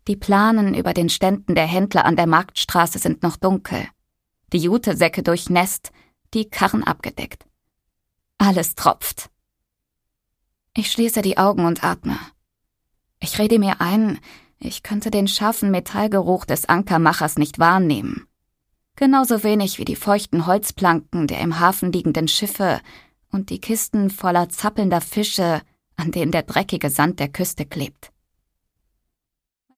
Die Planen über den Ständen der Händler an der Marktstraße sind noch dunkel. Die Jutesäcke durchnässt, die Karren abgedeckt. Alles tropft. Ich schließe die Augen und atme. Ich rede mir ein, ich könnte den scharfen Metallgeruch des Ankermachers nicht wahrnehmen. Genauso wenig wie die feuchten Holzplanken der im Hafen liegenden Schiffe und die Kisten voller zappelnder Fische, an denen der dreckige Sand der Küste klebt.